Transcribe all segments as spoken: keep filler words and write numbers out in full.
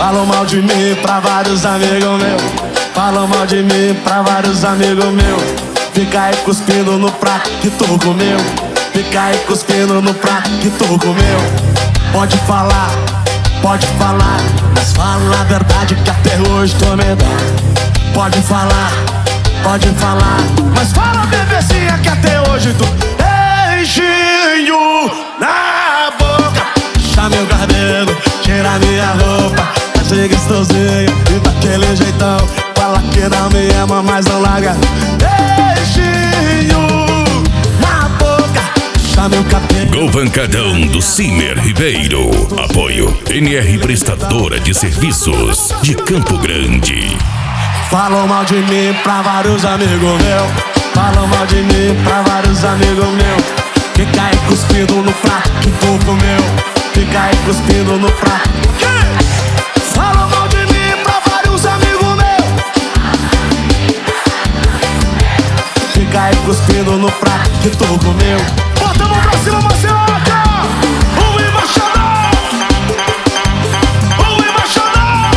Falam mal de mim pra vários amigos meus. Falam mal de mim pra vários amigos meus. Fica aí cuspindo no prato que tu comeu. Fica aí cuspindo no prato que tu comeu. Pode falar, pode falar, mas fala a verdade que até hoje tô medando. Pode falar, pode falar, mas fala, bebezinha, que até hoje tu beijinho na boca. Puxa meu cabelo, tira minha roupa, faz ser gostosinho e daquele jeitão. Fala que não me ama, mas não larga. Beijinho na boca, puxa meu cabelo. Govancadão do Cimer Ribeiro. Apoio N R Prestadora de Serviços de Campo Grande. Falam mal de mim pra vários amigos meus. Falam mal de mim pra vários amigos meus. Fica aí cuspindo no prato que tu comeu. Fica aí cuspindo no prato. Falam mal de mim pra vários amigos meus. Fica aí cuspindo no prato que tu comeu. Bota a mão pra cima, Marcelo. O embaixador, o embaixador.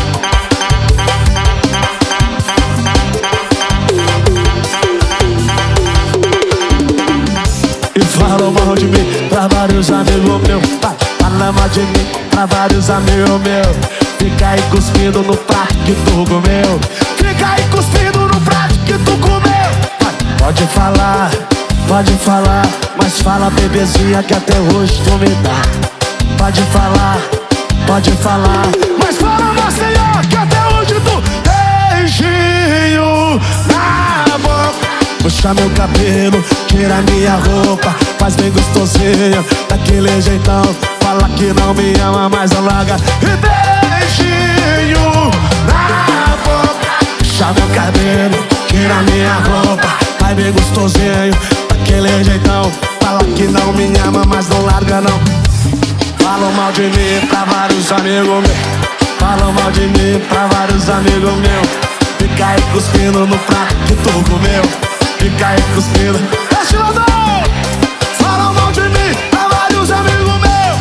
E falam mal de mim pra vários amigos meus. Falam mal de mim pra vários amigos meus. Fica aí cuspindo no prato que tu comeu. Fica aí cuspindo no prato que tu comeu. Pode falar, pode falar, mas fala, bebezinha, que até hoje tu me dá. Pode falar, pode falar, mas fala, Maceió, que até hoje tu beijinho na boca. Puxa meu cabelo, tira minha roupa, faz bem gostosinho, daquele jeitão. Fala que não me ama, mas não larga. E beijinho na boca. Puxa meu cabelo, tira minha roupa, faz bem gostosinho, daquele jeitão. Fala que não me ama, mas não larga não. Falam mal de mim pra vários amigos meus. Falam mal de mim pra vários amigos meus. Fica aí cuspindo no prato que tu comeu. Fica aí cuspindo. Estiladão! Falam mal de mim pra vários amigos meus.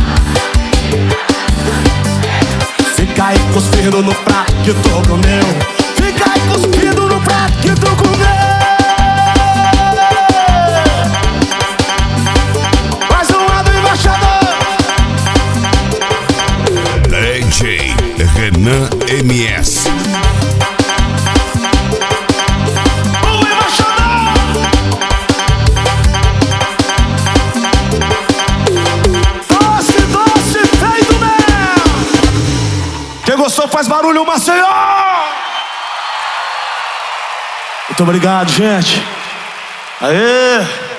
Fica aí cuspindo no prato que tu comeu. Fica aí cuspindo no prato que tu comeu. Mais um lado, embaixador. D J Renan M S. Quem gostou faz barulho, Maceió! Muito obrigado, gente. Aê!